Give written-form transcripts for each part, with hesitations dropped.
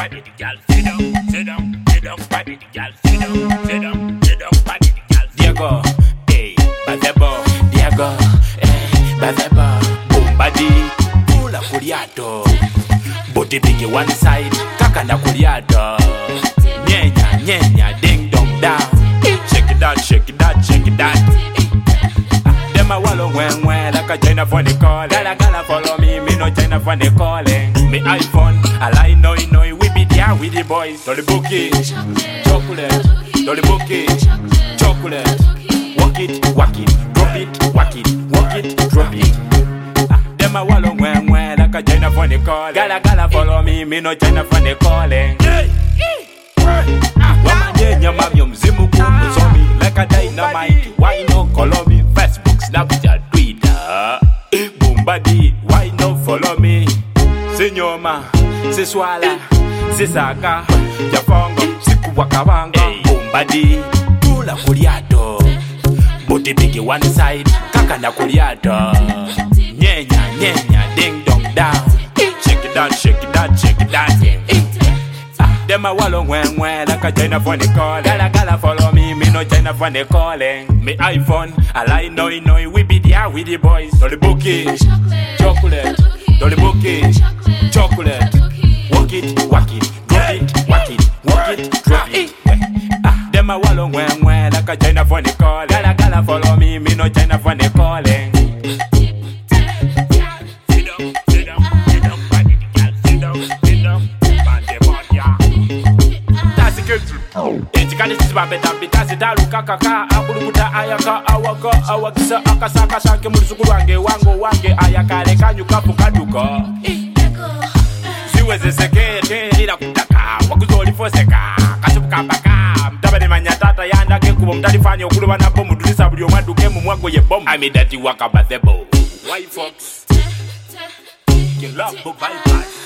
body the girl. Sit down, sit down, sit down, body the girl. Sit down, sit down, sit down, body the girl. Diego, hey, Bazebo, Diego, hey, Bazebo. Boom body, pula kuliato. Body big one side, kakanda kuliato. Nyenya, nyenya, ding dong down. Shake it out, shake it out, shake it out. Them a wallow when like a China for the call. Gala follow me no China for the calling. Me iPhone, I lie no, we be there with the boys. Dolly bouquet, chocolate, dolly bouquet, chocolate. Walk it, drop it, walk it, drop it. Them a wallow when like a China for the call. Gala follow me no China for the calling. Wamanyenya mamyo mzimu kumuzomi like a dynamite. Why no follow me? Facebook, Snapchat, Twitter. Boom body, why no follow me? Sinyoma, siswala, sisaka, jafongo, sikuwakawanga. Boom body, tula kuliato. Body big one side, kakanda kuliato. Nyenya, nyenya, ding dong down. Shake it out, shake it out, shake it out. Them a wallow when like a China for the call. Gala follow me no China for the calling. Me iPhone, I lie no, we be there with the boys. Dolly bouquet, chocolate, dolly bouquet, chocolate. Walk it, drop it, walk it, drop it. Them a wallow when like a China for the call. Gala follow me no China for the calling. Etikani sibabeta bitasi daluka kaka akulukuta ayaka awaka awakisa akasaka shanke mulusukulu wange wange ayakale kanyuka fukaduka siweze sekete ila kutaka wakuzoli foseka katubuka paka mtabane manyatata yandake kubo mtalifanya okuluba nabo mudulisa buli omwaduke mu mwago ye bomb I made that waka bazebo white fox get love bypass.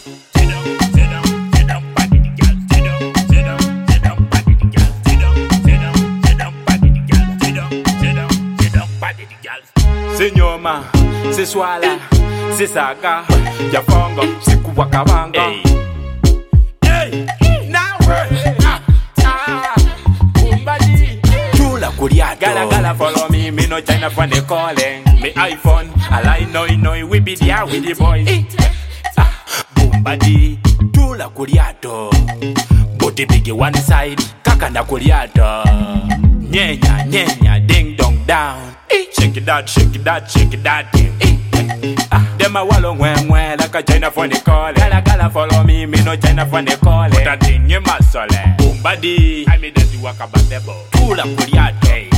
Sinyoma, siswala, sisaka, jafongo, sikuwakawanga. Hey, now Bumbadi, tula kuliato. Gala follow me no China for the calling. Me iPhone, I lie no, we be there with the boys. Bumbadi, tula kuliato. Body big one side, kakanda kuliato. Nyenya, nyenya, ding dong down. Shake it out, shake it out, shake it out. Them a wallow when like a China for the call. Gala follow me no China for the call. Put a thing in my soul. Boom body, I made that walk about the ball. Tula kuliato.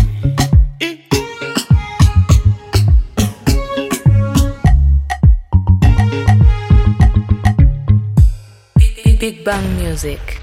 Big Bang Music.